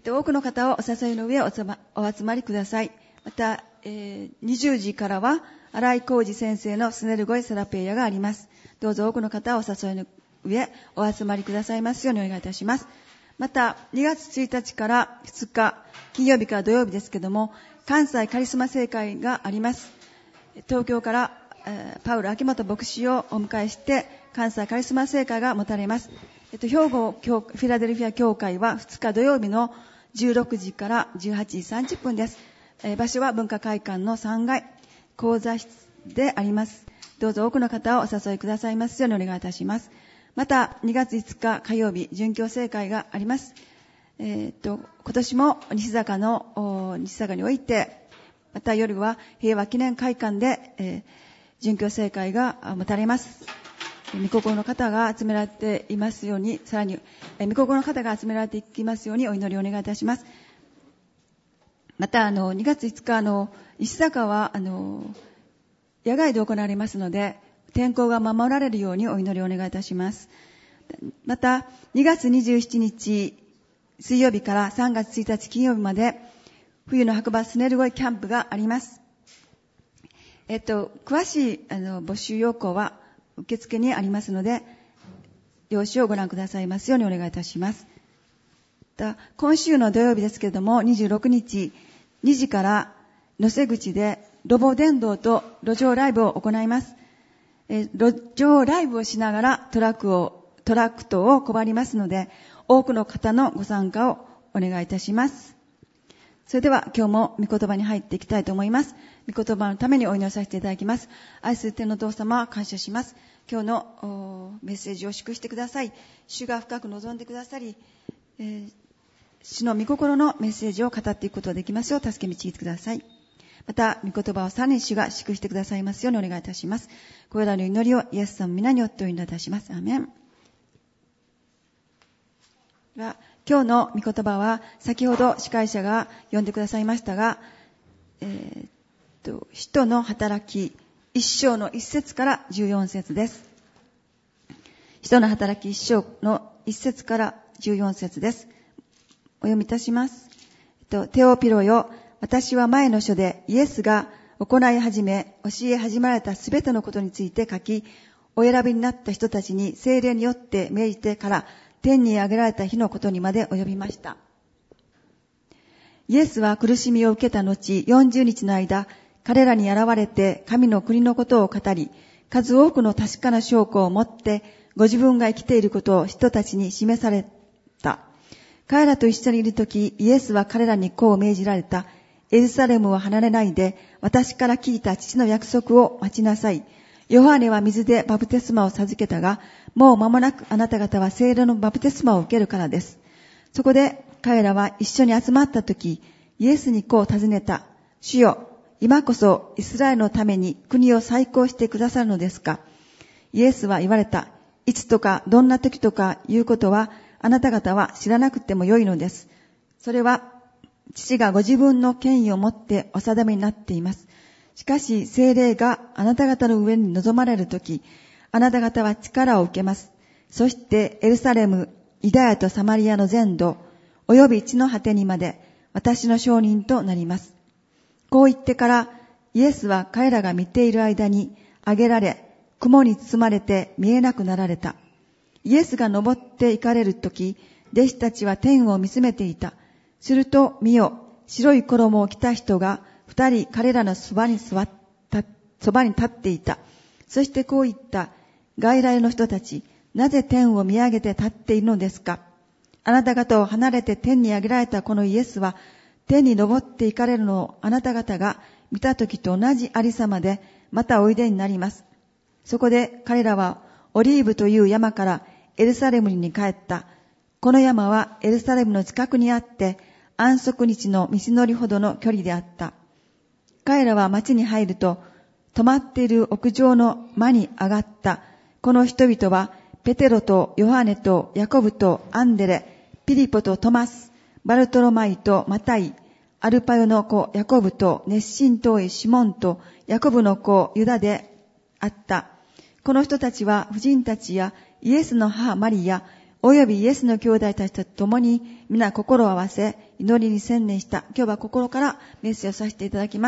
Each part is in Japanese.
多くの方をお誘いの上お集まりください。また、20時からは新井浩二先生のスネルゴイセラペイヤがあります。どうぞ多くの方をお誘いの上お集まりくださいますようにお願いいたします。また、2月1日から2日、金曜日から土曜日ですけども、関西カリスマ聖会があります。東京からパウル秋元牧師をお迎えして、関西カリスマ聖会が持たれます。兵庫フィラデルフィア教会は2日土曜日の16時から18時30分です。場所は文化会館の3階講座室であります。どうぞ多くの方をお誘いくださいますようにお願いいたします。また2月5日火曜日殉教聖会があります。今年も西坂において、また夜は平和記念会館で、殉教聖会が持たれます。御心の方が集められていますように、さらに御心の方が集められていきますようにお祈りをお願いいたします。また2月5日西坂は野外で行われますので、天候が守られるようにお祈りをお願いいたします。また2月27日水曜日から3月1日金曜日まで冬の白馬スネルゴイキャンプがあります。詳しい募集要項は受付にありますので、用紙をご覧くださいますようにお願いいたします。今週の土曜日ですけれども、26日2時から野瀬口でロボ伝道と路上ライブを行います。路上ライブをしながらトラクトを配りますので、多くの方のご参加をお願いいたします。それでは今日も御言葉に入っていきたいと思います。御言葉のためにお祈りさせていただきます。愛する天のお父様、感謝します。今日のメッセージを祝してください。主が深く望んでくださり、主の御心のメッセージを語っていくことができますよう助け導いてください。また御言葉をさらに主が祝してくださいますようにお願いいたします。これらの祈りをイエス様の皆によってお祈りいたします。アーメン。今日の御言葉は先ほど司会者が読んでくださいましたが、使徒の働き1章の1節から14節です。使徒の働き1章の1節から14節です。お読みいたします。テオピロよ、私は前の書でイエスが行い始め、教え始められたすべてのことについて書き、お選びになった人たちに聖霊によって命じてから天に上げられた日のことにまで及びました。イエスは苦しみを受けた後、40日の間、彼らに現れて神の国のことを語り、数多くの確かな証拠を持って、ご自分が生きていることを人たちに示された。彼らと一緒にいるとき、イエスは彼らにこう命じられた。エルサレムを離れないで、私から聞いた父の約束を待ちなさい。ヨハネは水でバプテスマを授けたが、もう間もなくあなた方は聖霊のバプテスマを受けるからです。そこで彼らは一緒に集まったとき、イエスにこう尋ねた。主よ、今こそイスラエルのために国を再興してくださるのですか。イエスは言われた。いつとかどんな時とかいうことはあなた方は知らなくてもよいのです。それは父がご自分の権威を持ってお定めになっています。しかし聖霊があなた方の上に臨まれるとき、あなた方は力を受けます。そしてエルサレム、ユダヤとサマリアの全土、および地の果てにまで私の証人となります。こう言ってからイエスは彼らが見ている間に上げられ、雲に包まれて見えなくなられた。イエスが登って行かれるとき、弟子たちは天を見つめていた。すると見よ、白い衣を着た人が二人彼らのそばに立っていた。そしてこう言った。外来の人たち、なぜ天を見上げて立っているのですか。あなた方を離れて天に上げられたこのイエスは、天に昇って行かれるのをあなた方が見たときと同じありさまで、またおいでになります。そこで彼らはオリーブという山からエルサレムに帰った。この山はエルサレムの近くにあって、安息日の道のりほどの距離であった。彼らは町に入ると、泊まっている屋上の間に上がった。この人々は、ペテロとヨハネとヤコブとアンデレ、ピリポとトマス、バルトロマイとマタイ、アルパヨの子ヤコブと熱心遠いシモンとヤコブの子ユダであった。この人たちは婦人たちやイエスの母マリア、 およびイエスの兄弟たちと共に皆心を合わせ祈りに専念した。今日は心からメッセージをさせていただきます。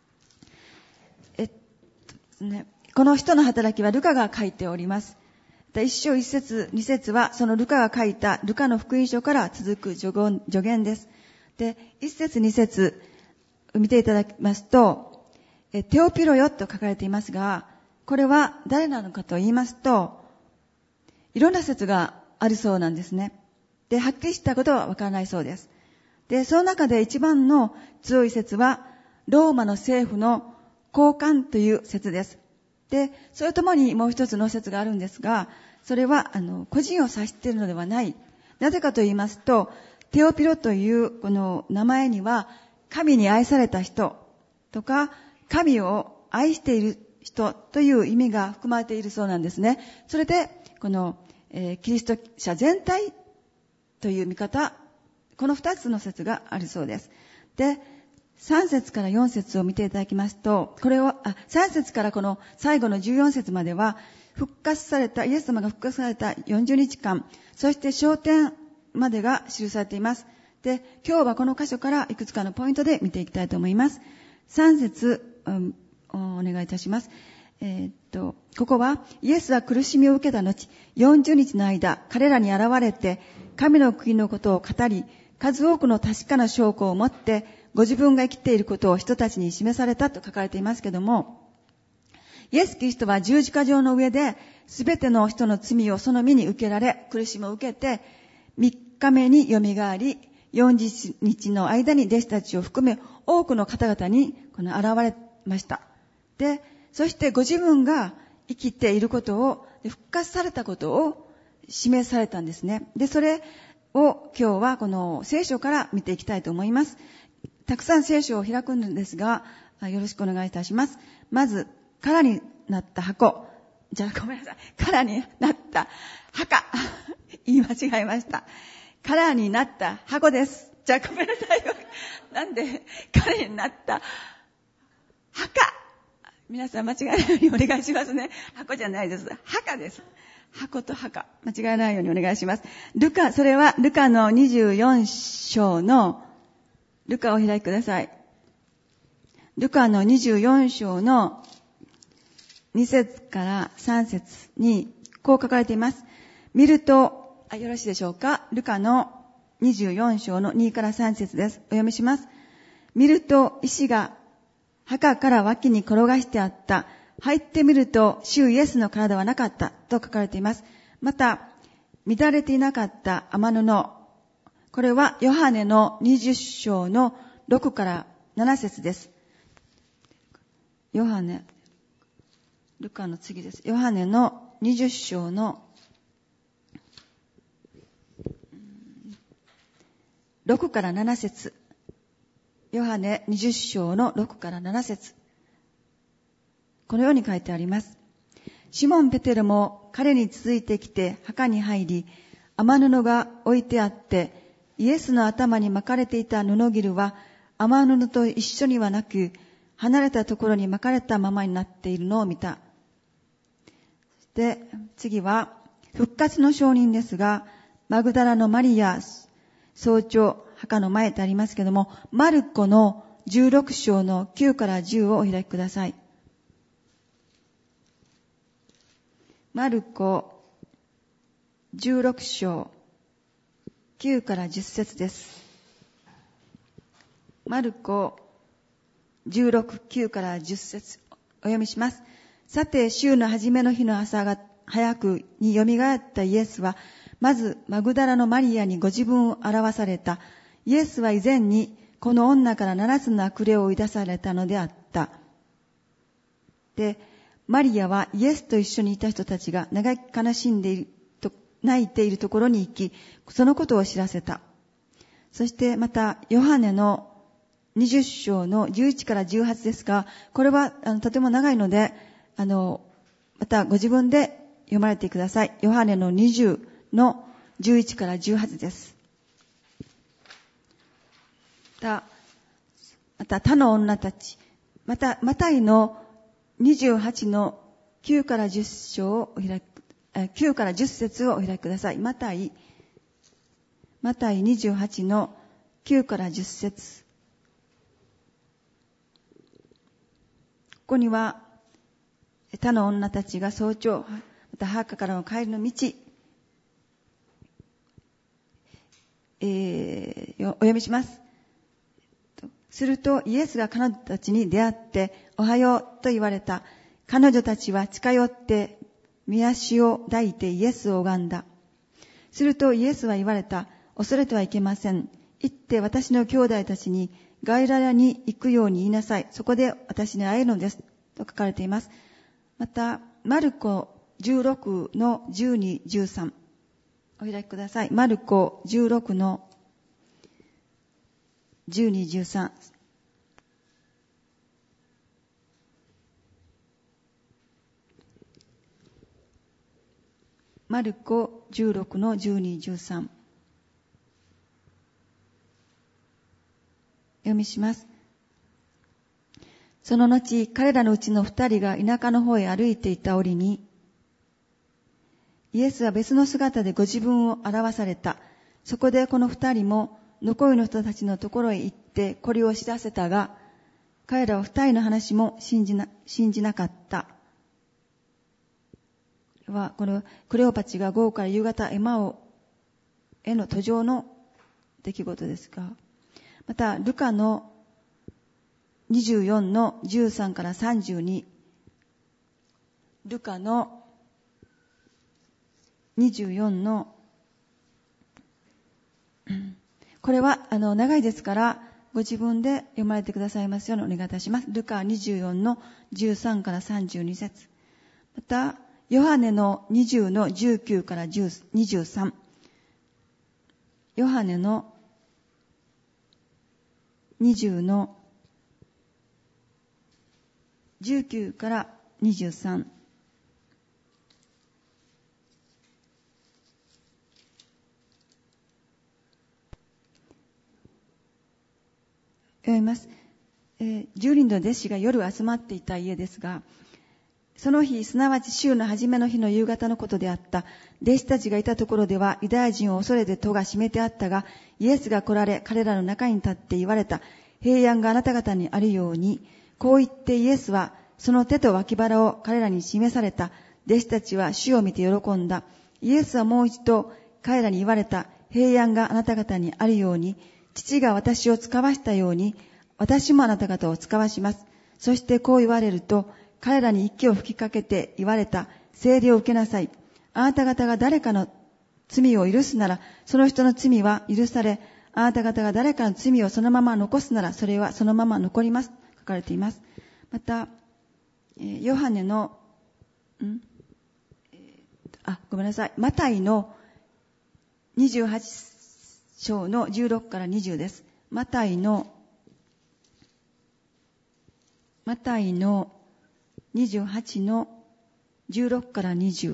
この人の働きはルカが書いております。1章1節2節はそのルカが書いたルカの福音書から続く助言です。で、1節2節見ていただきますと、テオピロよと書かれていますが、これは誰なのかと言いますと、いろんな説があるそうなんですね。で、はっきりしたことはわからないそうです。で、その中で一番の強い説は、ローマの政府の高官という説です。で、それともにもう一つの説があるんですが、それは、個人を指しているのではない。なぜかと言いますと、テオピロというこの名前には、神に愛された人とか、神を愛している人という意味が含まれているそうなんですね。それで、この、キリスト者全体という見方、この二つの説があるそうです。で、3節から4節を見ていただきますと、これを、3節からこの最後の14節までは、イエス様が復活された40日間、そして昇天までが記されています。で、今日はこの箇所からいくつかのポイントで見ていきたいと思います。3節、お願いいたします。ここは、イエスは苦しみを受けた後、40日の間、彼らに現れて、神の国のことを語り、数多くの確かな証拠を持って、ご自分が生きていることを人たちに示されたと書かれていますけども、イエス・キリストは十字架上の上で、すべての人の罪をその身に受けられ、苦しみを受けて、3日目によみがえり、40日の間に弟子たちを含め、多くの方々に現れました。で、そしてご自分が生きていることを、復活されたことを示されたんですね。で、それを今日はこの聖書から見ていきたいと思います。たくさん聖書を開くんですが、よろしくお願いいたします。まず、空になった箱。ごめんなさい。空になった墓。言い間違えました。空になった箱です。ごめんなさい。なんで、空になった墓。皆さん間違えないようにお願いしますね。箱じゃないです。墓です。箱と墓。間違えないようにお願いします。それはルカの24章の、ルカをお開きください。ルカの24章の2節から3節にこう書かれています。見ると、よろしいでしょうか。ルカの24章の2から3節です。お読みします。見ると石が墓から脇に転がしてあった。入ってみると主イエスの体はなかったと書かれています。また、乱れていなかった雨布。これはヨハネの20章の6から7節です。ルカの次です。ヨハネの20章の6から7節。ヨハネ20章の6から7節。このように書いてあります。シモン・ペテロも彼に続いてきて墓に入り、雨布が置いてあって、イエスの頭に巻かれていた布切は雨布と一緒にはなく、離れたところに巻かれたままになっているのを見た。で、次は復活の証人ですが、マグダラのマリア、早朝、墓の前とありますけども、マルコの16章の9から10をお開きください。マルコ16章9から10節です。マルコ16、9から10節お読みします。さて、週の初めの日の朝が早くによみがえったイエスは、まずマグダラのマリアにご自分を表された。イエスは以前にこの女から7つの悪霊を追い出されたのであった。で、マリアはイエスと一緒にいた人たちが嘆き悲しんでいると、泣いているところに行き、そのことを知らせた。そしてまた、ヨハネの20章の11から18ですが、これはとても長いので、またご自分で読まれてください。ヨハネの20の11から18です。また他の女たち、マタイの28の9から10章をお開き 9から10節をお開きください。マタイ28の9から10節。ここには、他の女たちが早朝、また墓からの帰りの道、お読みします。するとイエスが彼女たちに出会って、おはようと言われた。彼女たちは近寄って御足を抱いてイエスを拝んだ。するとイエスは言われた。恐れてはいけません。行って私の兄弟たちにガリラヤに行くように言いなさい。そこで私に会えるのです。と書かれています。また、マルコ16の12、13。お開きください。マルコ16の12、13。マルコ16の12、13。読みします。その後、彼らのうちの2人が田舎の方へ歩いていた折に、イエスは別の姿でご自分を表された。そこでこの2人も残りの人たちのところへ行ってこれを知らせたが、彼らは2人の話も信じなかった。このクレオパチが午後から夕方エマオへの途上の出来事ですが、またルカの24の13から32、ルカの24の、これは長いですからご自分で読まれてくださいますようにお願いいたします。ルカ24の13から32節。またヨハネの20の19から23。ヨハネの20の19から23。読みます。10人の弟子が夜集まっていた家ですが、その日、すなわち週の初めの日の夕方のことであった。弟子たちがいたところでは、ユダヤ人を恐れて戸が閉めてあったが、イエスが来られ、彼らの中に立って言われた。平安があなた方にあるように。こう言ってイエスは、その手と脇腹を彼らに示された。弟子たちは主を見て喜んだ。イエスはもう一度彼らに言われた。平安があなた方にあるように。父が私を使わしたように、私もあなた方を使わします。そしてこう言われると、彼らに息を吹きかけて言われた。聖霊を受けなさい。あなた方が誰かの罪を許すなら、その人の罪は許され、あなた方が誰かの罪をそのまま残すなら、それはそのまま残ります。書かれています。また、ヨハネの、ごめんなさい。マタイの28章の16から20です。マタイの28の16から20。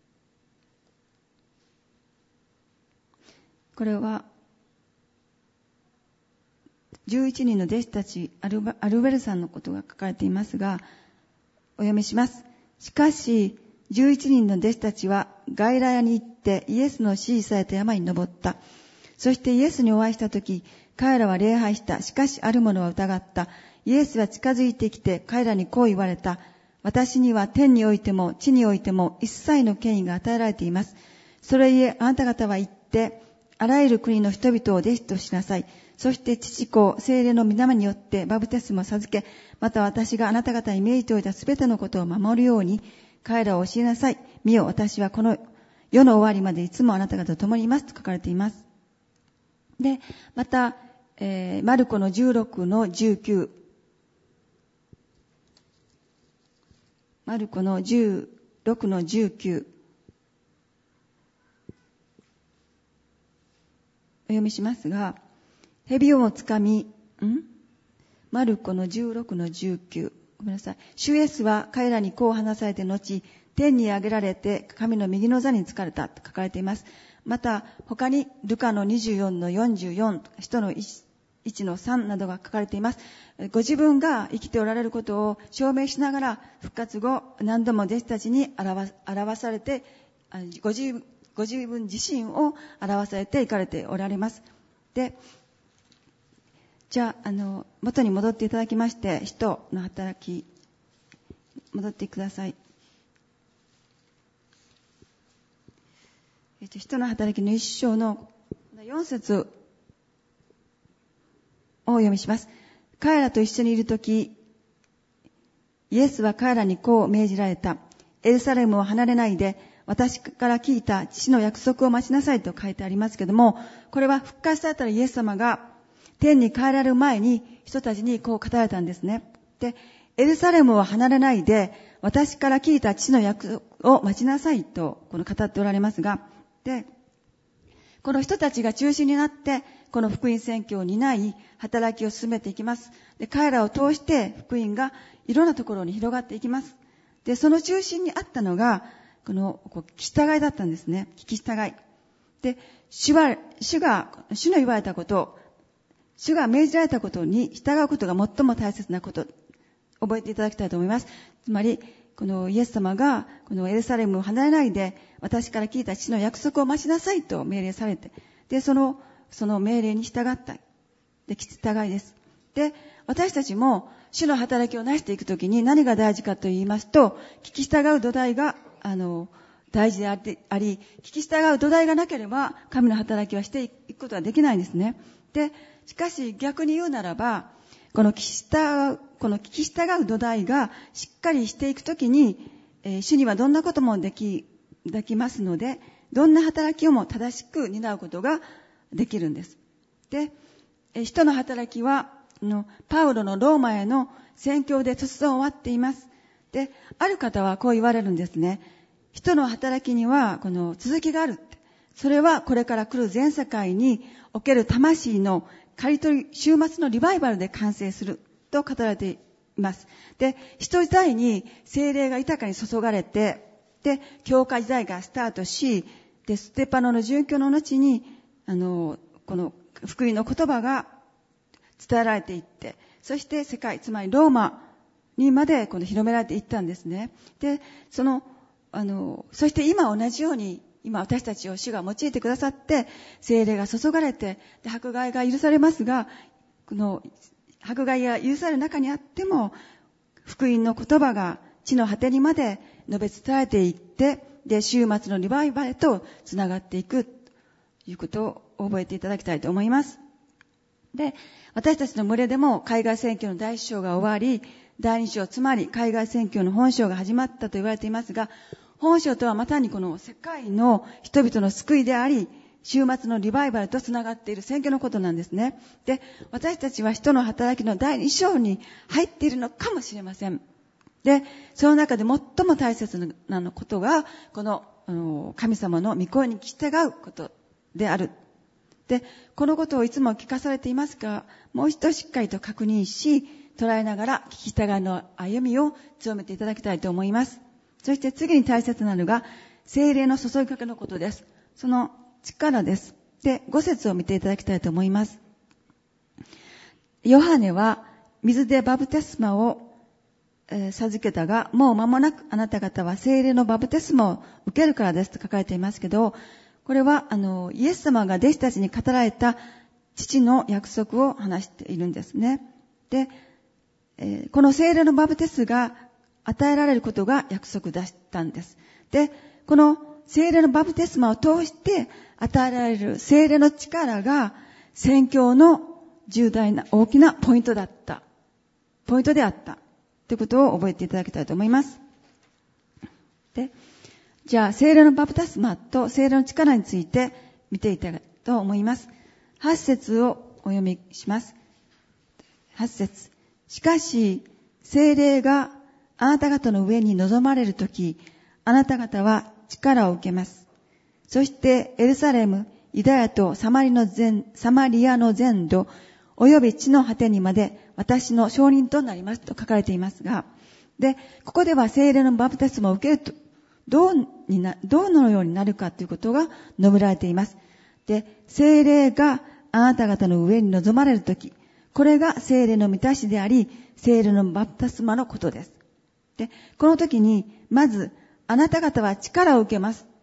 これは、11人の弟子たち、アルベルさんのことが書かれていますが、お読みします。しかし、11人の弟子たちはガイラヤに行ってイエスの指示された山に登った。そしてイエスにお会いしたとき、彼らは礼拝した。しかしある者は疑った。イエスは近づいてきて彼らにこう言われた。私には天においても地においても一切の権威が与えられています。それゆえあなた方は行って、あらゆる国の人々を弟子としなさい。そして父子、聖霊の御名によってバプテスマを授け、また私があなた方に命じておいたすべてのことを守るように、彼らを教えなさい。見よ、私はこの世の終わりまでいつもあなた方と共にいますと書かれています。で、また、マルコの16の19。マルコの16の19。お読みしますが、蛇をもつかみ、マルコの16の19。ごめんなさい。主イエスは彼らにこう話されて後、天に上げられて神の右の座に就かれたと書かれています。また、他にルカの24の44、使徒の1の3などが書かれています。ご自分が生きておられることを証明しながら、復活後、何度も弟子たちに表されてご自分自身を表されていかれておられます。で、じゃあ、元に戻っていただきまして、使徒の働き、戻ってください。使徒の働きの1章の4節をお読みします。彼らと一緒にいるとき、イエスは彼らにこう命じられた。エルサレムを離れないで、私から聞いた父の約束を待ちなさいと書いてありますけども、これは復活されたイエス様が天に帰られる前に人たちにこう語られたんですね。で、エルサレムを離れないで、私から聞いた父の約束を待ちなさいとこの語っておられますが、で、この人たちが中心になって、この福音宣教を担い、働きを進めていきます。で、彼らを通して福音がいろんなところに広がっていきます。で、その中心にあったのが、この聞き従いだったんですね。聞き従い。で、主の言われたこと、主が命じられたことに従うことが最も大切なこと、覚えていただきたいと思います。つまり、このイエス様が、このエルサレムを離れないで、私から聞いた父の約束を待ちなさいと命令されて、で、その命令に従った。で、聞き従いです。で、私たちも主の働きを成していくときに何が大事かと言いますと、聞き従う土台が、大事であり、聞き従う土台がなければ、神の働きはしていくことはできないんですね。で、しかし逆に言うならば、この聞き従う土台がしっかりしていくときに、主にはどんなこともできますので、どんな働きをも正しく担うことができるんです。で、使徒の働きは、パウロのローマへの宣教で突然終わっています。で、ある方はこう言われるんですね。使徒の働きにはこの続きがある。それはこれから来る全世界における魂の刈り取り、終末のリバイバルで完成すると語られています。で、使徒時代に聖霊が豊かに注がれて、で、教会時代がスタートし、で、ステパノの殉教の後に、この福音の言葉が伝えられていって、そして世界、つまりローマにまで広められていったんですね。で、そして今同じように、今私たちを主が用いてくださって、聖霊が注がれて、で、迫害が許されますが、この迫害が許される中にあっても、福音の言葉が地の果てにまで述べ伝えていって、で、終末のリバイバルとつながっていくということを覚えていただきたいと思います。で、私たちの群れでも海外宣教の第一章が終わり、第二章、つまり海外宣教の本章が始まったと言われていますが、本章とはまさにこの世界の人々の救いであり、終末のリバイバルとつながっている宣教のことなんですね。で、私たちは使徒の働きの第二章に入っているのかもしれません。で、その中で最も大切なことが、この神様の御声に聞き従うことである。で、このことをいつも聞かされていますが、もう一度しっかりと確認し、捉えながら聞き従いの歩みを強めていただきたいと思います。そして次に大切なのが、聖霊の注ぎかけのことです。その力です。で、5節を見ていただきたいと思います。ヨハネは水でバプテスマを授けたが、もう間もなくあなた方は聖霊のバプテスマを受けるからですと書かれていますけど、これはイエス様が弟子たちに語られた父の約束を話しているんですね。で、この聖霊のバプテスが与えられることが約束だったんです。で、この聖霊のバプテスマを通して与えられる聖霊の力が宣教の重大な大きなポイントであったということを覚えていただきたいと思います。で、じゃあ聖霊のバプテスマと聖霊の力について見ていただきたいと思います。8節をお読みします。8節。しかし聖霊があなた方の上に臨まれるとき、あなた方は力を受けます。そしてエルサレム、ユダヤとサマリアの全土、および地の果てにまで私の証人となりますと書かれていますが、で、ここでは聖霊のバプテスマを受けると、どのようになるかということが述べられています。で、聖霊があなた方の上に臨まれるとき、これが聖霊の満たしであり、聖霊のバプテスマのことです。で、この時に、まず、あなた方は力を受けます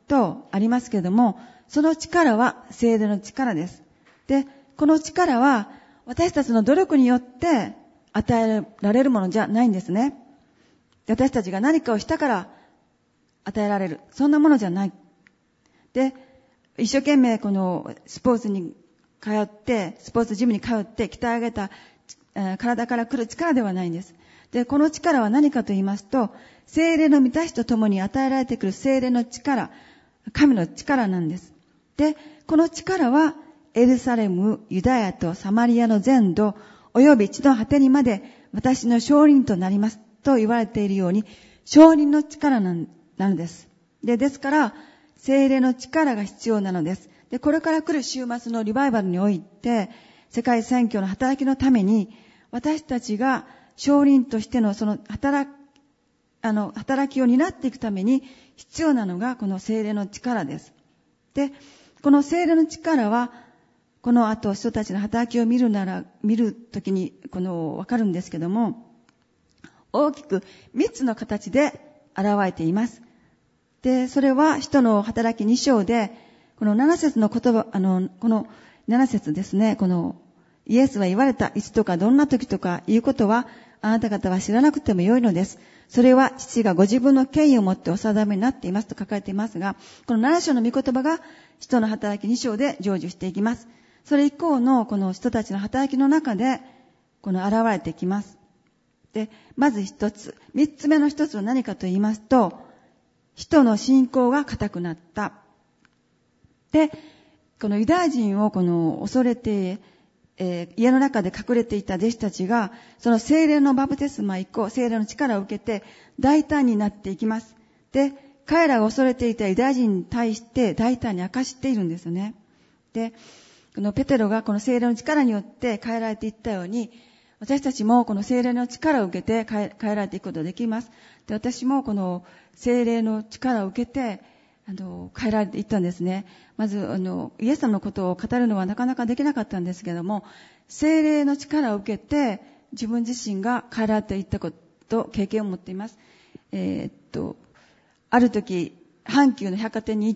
とありますけれども、その力は聖霊の力です。で、この力は私たちの努力によって与えられるものじゃないんですね。私たちが何かをしたから与えられる。そんなものじゃない。で、一生懸命このスポーツに通って、スポーツジムに通って鍛え上げた体から来る力ではないんです。で、この力は何かと言いますと、聖霊の満たしとともに与えられてくる聖霊の力、神の力なんです。で、この力はエルサレム、ユダヤとサマリアの全土、および地の果てにまで私の証人となりますと言われているように、証人の力なのです。ですから、聖霊の力が必要なのです。で、これから来る週末のリバイバルにおいて、世界宣教の働きのために、私たちが証人としてのその働きを担っていくために必要なのがこの聖霊の力です。で、この聖霊の力は、この後人たちの働きを見るときにわかるんですけども、大きく3つの形で現れています。で、それは使徒の働き2章で、この7節の言葉、この7節ですね、イエスは言われた、いつとかどんな時とかいうことは、あなた方は知らなくてもよいのです。それは父がご自分の権威をもってお定めになっていますと書かれていますが、この7章の御言葉が使徒の働き2章で成就していきます。それ以降のこの人たちの働きの中で、現れてきます。で、まず一つ、三つ目の一つは何かと言いますと、人の信仰が固くなった。で、このユダヤ人を恐れて、家の中で隠れていた弟子たちが、その聖霊のバプテスマ以降、聖霊の力を受けて大胆になっていきます。で、彼らが恐れていたユダヤ人に対して大胆に明かしているんですよね。で、このペテロがこの聖霊の力によって変えられていったように、私たちもこの聖霊の力を受けて変えられていくことができます。で、私もこの聖霊の力を受けて、変えられていったんですね。まず、イエス様のことを語るのはなかなかできなかったんですけれども、聖霊の力を受けて、自分自身が変えられていったこと、経験を持っています。ある時、阪急の百貨店に行って、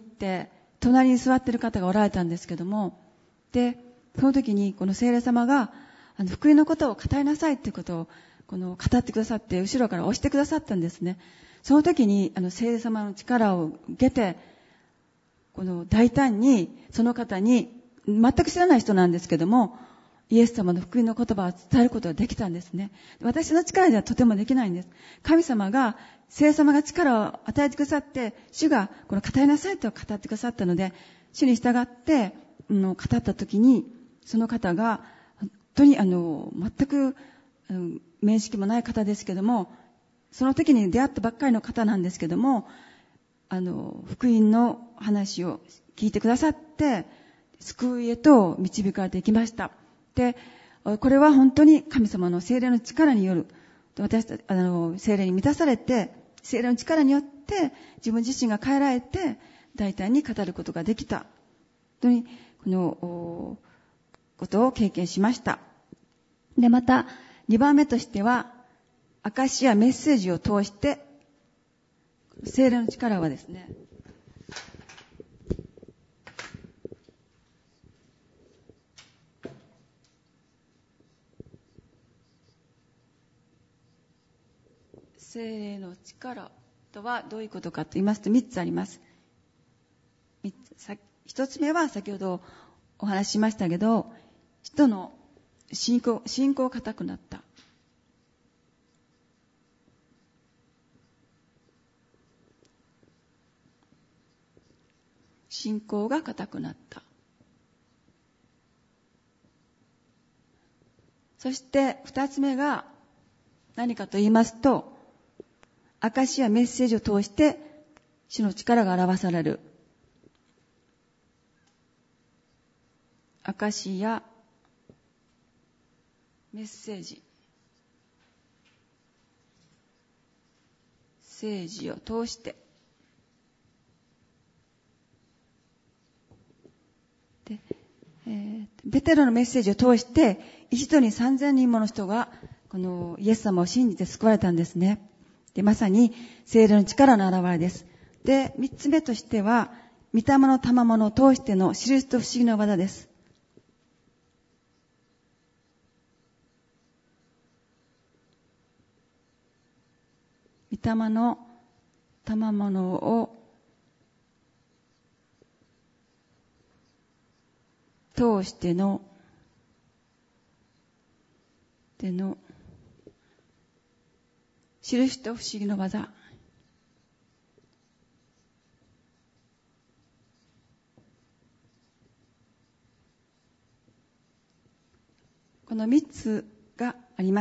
隣に座っている方がおられたんですけども、で、その時にこの聖霊様が、福音のことを語りなさいっていうことを、語ってくださって、後ろから押してくださったんですね。その時に、聖霊様の力を受けて、大胆に、その方に、全く知らない人なんですけども、イエス様の福音の言葉を伝えることができたんですね。私の力ではとてもできないんです。神様が、聖霊様が力を与えてくださって、主が、語りなさいと語ってくださったので、主に従って、語った時に、その方が、本当に、全く、面識もない方ですけども、その時に出会ったばっかりの方なんですけども、福音の話を聞いてくださって、救いへと導かれていきました。で、これは本当に神様の聖霊の力による、私たち、聖霊に満たされて、聖霊の力によって、自分自身が変えられて、大胆に語ることができた。本当に、このことを経験しました。で、また、2番目としては、証しやメッセージを通して、聖霊の力はですね、聖霊の力とはどういうことかと言いますと、3つあります。1つ目は先ほどお話ししましたけど、人の信仰が固くなった。信仰が固くなった。そして2つ目が何かと言いますと、証しやメッセージを通して主の力が表される。証しやメッセージ、聖事を通して、で、ペテロのメッセージを通して一度に3000人もの人がこのイエス様を信じて救われたんですね。で、まさに聖霊の力の現れです。 で、3つ目としては、御霊の賜物を通しての印と不思議の技です。御霊の賜物を通しての印と不思議の技。この3つがあります。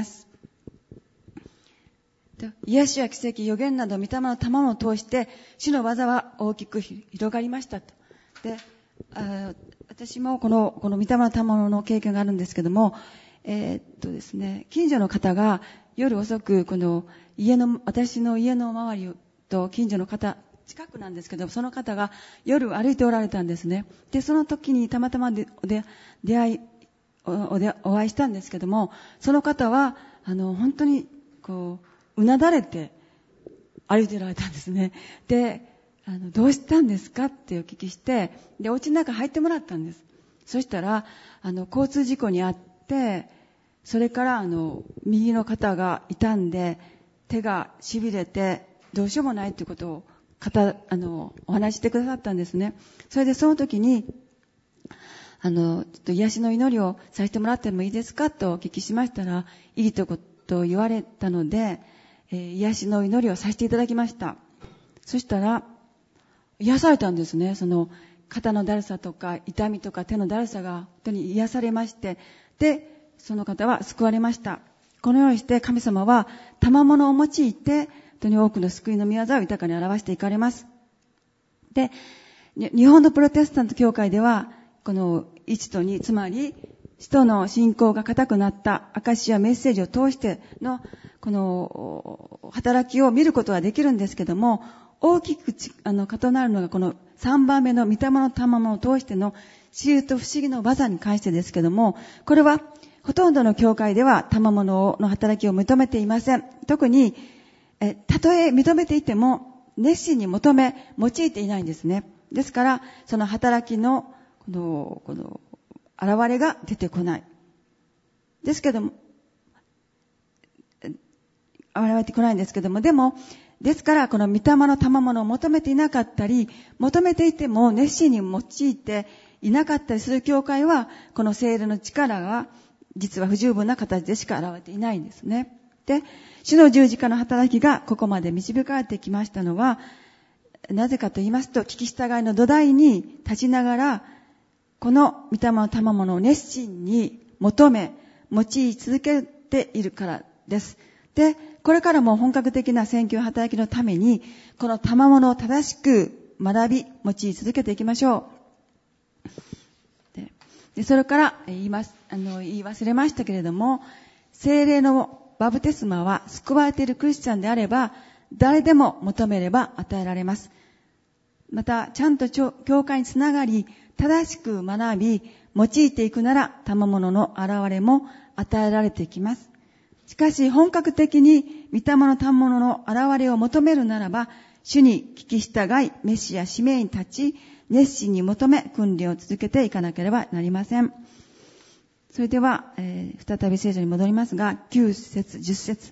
癒しや奇跡、予言など御霊の賜物を通して主の技は大きく広がりましたと。で、私もこの御霊の賜物の経験があるんですけども、ですね、近所の方が夜遅く私の家の周りと近所の方、近くなんですけど、その方が夜歩いておられたんですね。で、その時にたまたまお会いしたんですけども、その方は本当にうなだれて歩いておられたんですね。で、どうしたんですかってお聞きして、で、お家の中入ってもらったんです。そしたら交通事故に遭って、それから右の肩が痛んで手が痺れてどうしようもないということをお話ししてくださったんですね。それでその時にちょっと癒しの祈りをさせてもらってもいいですかとお聞きしましたら、いいということを言われたので、癒しの祈りをさせていただきました。そしたら癒されたんですね。その肩のだるさとか痛みとか手のだるさが本当に癒されまして、でその方は救われました。このようにして神様は賜物を用いて本当に多くの救いの御業を豊かに表していかれます。で、日本のプロテスタント教会ではこの1と2、つまり使徒の信仰が固くなった証しやメッセージを通してのこの働きを見ることはできるんですけども、大きく異なるのがこの3番目の御霊の賜物を通しての印と不思議の技に関してですけども、これはほとんどの教会では賜物の働きを認めていません。特にたとえ認めていても熱心に用いていないんですね。ですからその働きのこの現れが出てこない。ですけども現れてこないんですけども、ですからこの御霊の賜物を求めていなかったり、求めていても熱心に用いていなかったりする教会は、この聖霊の力が実は不十分な形でしか現れていないんですね。で、主の十字架の働きがここまで導かれてきましたのは、なぜかと言いますと、聞き従いの土台に立ちながら、この御霊の賜物を熱心に求め、用い続けているからです。で、これからも本格的な宣教働きのために、この賜物を正しく学び、用い続けていきましょう。でそれから言い忘れましたけれども、聖霊のバプテスマは救われているクリスチャンであれば、誰でも求めれば与えられます。また、ちゃんと教会につながり、正しく学び、用いていくなら、賜物の現れも与えられていきます。しかし、本格的に御霊の賜物の現れを求めるならば、主に聞き従い、メシや使命に立ち、熱心に求め、訓練を続けていかなければなりません。それでは、再び聖書に戻りますが、9節、10節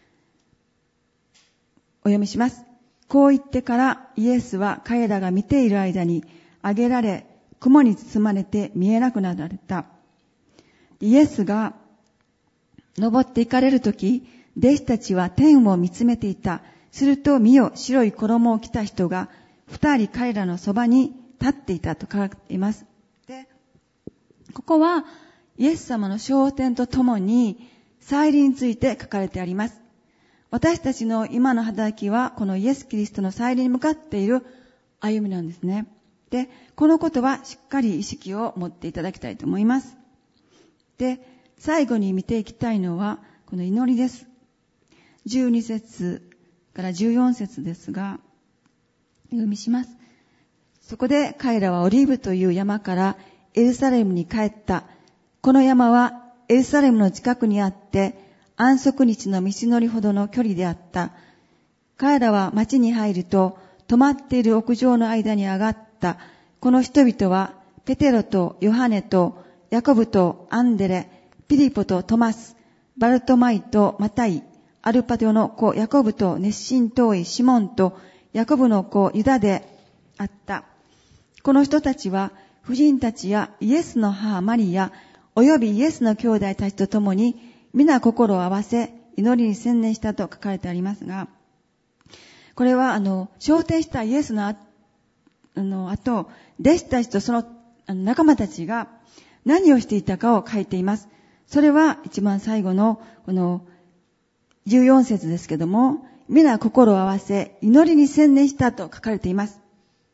お読みします。こう言ってからイエスは彼らが見ている間に上げられ、雲に包まれて見えなくなられた。イエスが登って行かれるとき、弟子たちは天を見つめていた。すると見よ、白い衣を着た人が2人彼らのそばに立っていたと書かれています。で、ここはイエス様の昇天とともに再臨について書かれてあります。私たちの今の働きはこのイエス・キリストの再臨に向かっている歩みなんですね。で、このことはしっかり意識を持っていただきたいと思います。で、最後に見ていきたいのはこの祈りです。12節から14節ですが、お読みします。そこで彼らはオリーブという山からエルサレムに帰った。この山はエルサレムの近くにあって安息日の道のりほどの距離であった。彼らは町に入ると泊まっている屋上の間に上がった。この人々は、ペテロとヨハネとヤコブとアンデレ、ピリポとトマス、バルトマイとマタイ、アルパテオの子ヤコブと熱心遠いシモンとヤコブの子ユダであった。この人たちは、婦人たちやイエスの母マリア、およびイエスの兄弟たちと共に、皆心を合わせ、祈りに専念したと書かれてありますが、これは、昇天したイエスの後、弟子たちとその仲間たちが何をしていたかを書いています。それは一番最後の、この14節ですけども、皆心を合わせ、祈りに専念したと書かれています。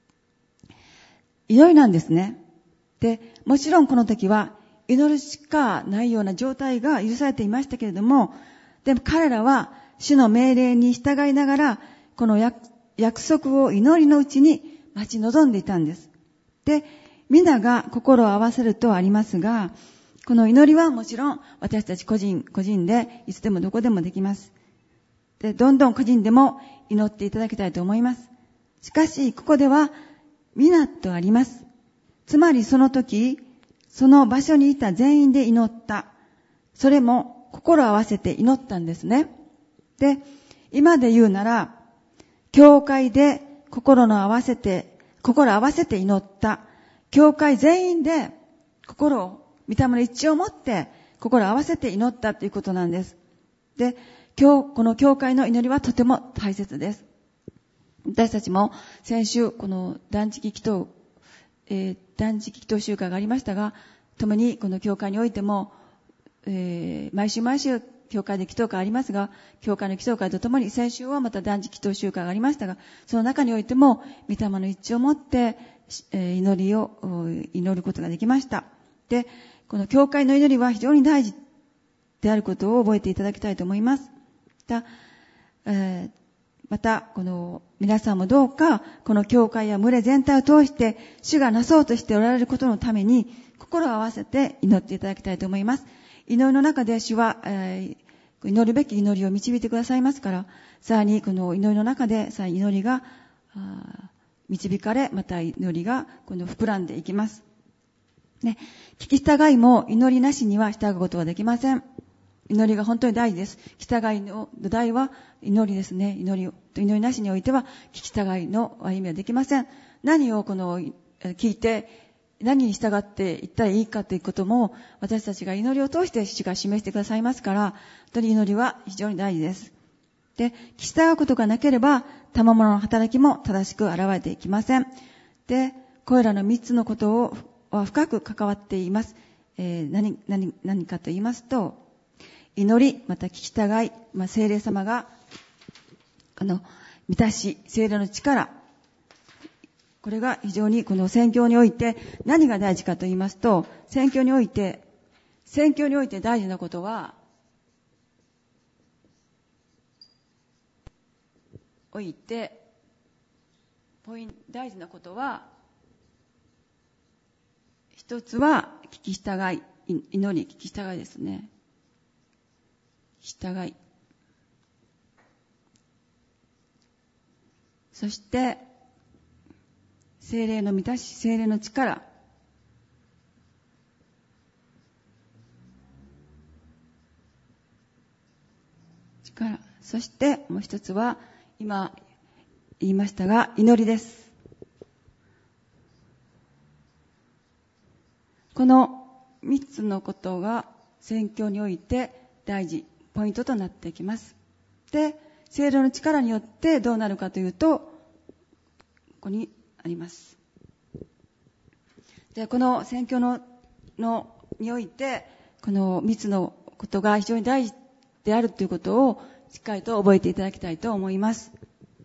祈りなんですね。で、もちろんこの時は祈るしかないような状態が許されていましたけれども、でも彼らは主の命令に従いながら、この約束を祈りのうちに待ち望んでいたんです。で、皆が心を合わせるとありますが、この祈りはもちろん私たち個人でいつでもどこでもできます。で、どんどん個人でも祈っていただきたいと思います。しかし、ここでは皆とあります。つまりその時、その場所にいた全員で祈った。それも心を合わせて祈ったんですね。で、今で言うなら、教会で心を合わせて祈った。教会全員で御霊の一致を持って心を合わせて祈ったということなんです。で、この教会の祈りはとても大切です。私たちも先週この断食祈祷集会がありましたが、共にこの教会においても、毎週教会で祈祷会ありますが、教会の祈祷会とともに先週はまた断食祈祷集会がありましたが、その中においても御霊の一致を持って祈ることができました。で、この教会の祈りは非常に大事であることを覚えていただきたいと思います。また、この皆さんもどうか、この教会や群れ全体を通して、主がなそうとしておられることのために、心を合わせて祈っていただきたいと思います。祈りの中で主は、祈るべき祈りを導いてくださいますから、さらにこの祈りの中で、さらに祈りが導かれ、また祈りがこの膨らんでいきます。ね、聞き従いも祈りなしには従うことはできません。祈りが本当に大事です。聞き従いの土台は祈りですね。祈りなしにおいては聞き従いの歩みはできません。何を聞いて何に従っていったらいいかということも私たちが祈りを通して主が示してくださいますから、本当に祈りは非常に大事です。で、聞き従うことがなければ賜物の働きも正しく現れていきません。で、これらの3つのことは深く関わっています。何かと言いますと、祈り、また聞き従い、聖霊様が満たし、聖霊の力、これが非常にこの宣教において何が大事かと言いますと、宣教において大事なことは、大事なことは、一つは聞き従い、祈り、聞き従いですね。従い。そして、聖霊の満たし、聖霊の力。そしてもう一つは、今言いましたが、祈りです。この三つのことが宣教において大事。ポイントとなっていきます。で、聖霊の力によってどうなるかというと、ここにあります。で、この宣教において、この3つのことが非常に大事であるということをしっかりと覚えていただきたいと思います。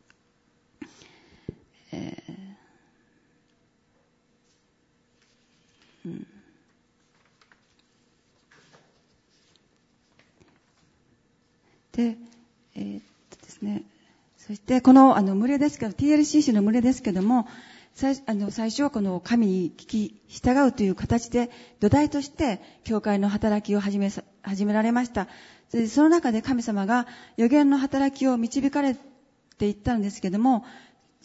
で、ですね。そしてこの群れですけど、TLCC の群れですけども、最初はこの神に聞き従うという形で土台として教会の働きを始められました。その中で神様が預言の働きを導かれていったんですけども、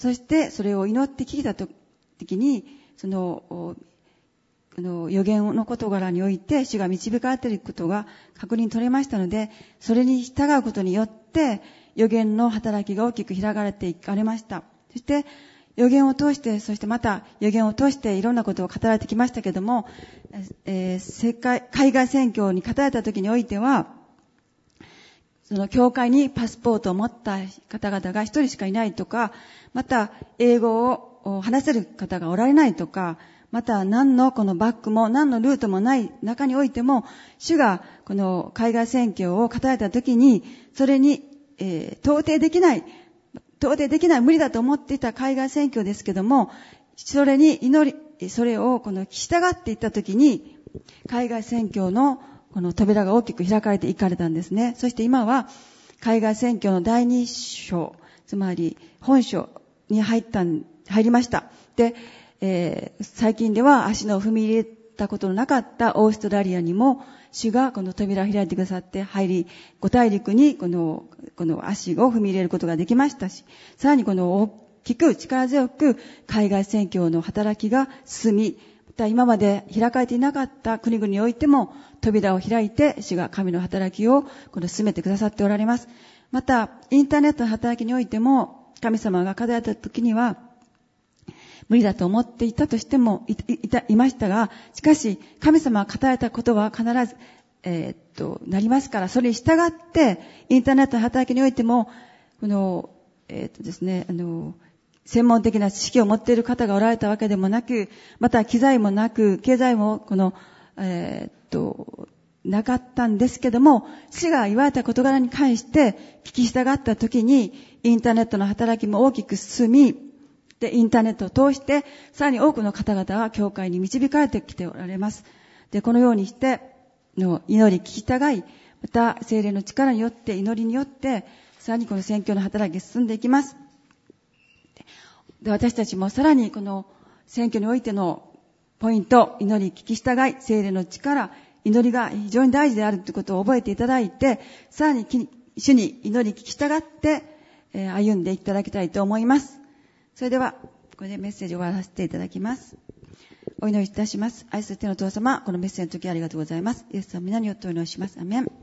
そしてそれを祈って聞いた時に、その預言の事柄において主が導かれていることが確認取れましたので、それに従うことによって預言の働きが大きく開かれていかれました。そして預言を通して、そしてまた預言を通していろんなことを語られてきましたけれども、海外宣教に語られた時においては、その教会にパスポートを持った方々が一人しかいないとか、また英語を話せる方がおられないとか、また何のこのバックも何のルートもない中においても、主がこの海外宣教を語られた時に、それに、到底できない、無理だと思っていた海外宣教ですけども、それにそれをこの従っていった時に、海外宣教のこの扉が大きく開かれていかれたんですね。そして今は海外宣教の第2章、つまり本書に入りました。で、最近では足の踏み入れたことのなかったオーストラリアにも主がこの扉を開いてくださって5大陸にこの足を踏み入れることができましたし、さらにこの大きく力強く海外宣教の働きが進み、また今まで開かれていなかった国々においても扉を開いて主が神の働きを進めてくださっておられます。またインターネットの働きにおいても神様が語られた時には無理だと思っていたとしてもいましたが、しかし神様が語られたことは必ず、なりますから、それに従ってインターネットの働きにおいてもですね、専門的な知識を持っている方がおられたわけでもなく、また機材もなく経済もなかったんですけども、主が言われた事柄に関して聞き従った時にインターネットの働きも大きく進み、で、インターネットを通して、さらに多くの方々が教会に導かれてきておられます。で、このようにして、祈り聞き従い、また、聖霊の力によって、祈りによって、さらにこの宣教の働きが進んでいきます。で、私たちもさらにこの宣教においてのポイント、祈り聞き従い、聖霊の力、祈りが非常に大事であるということを覚えていただいて、さらに主に祈り聞き従って、歩んでいただきたいと思います。それでは、これでメッセージを終わらせていただきます。お祈りいたします。愛する天のお父様、このメッセージの時ありがとうございます。イエス様の皆によってお祈りします。アメン。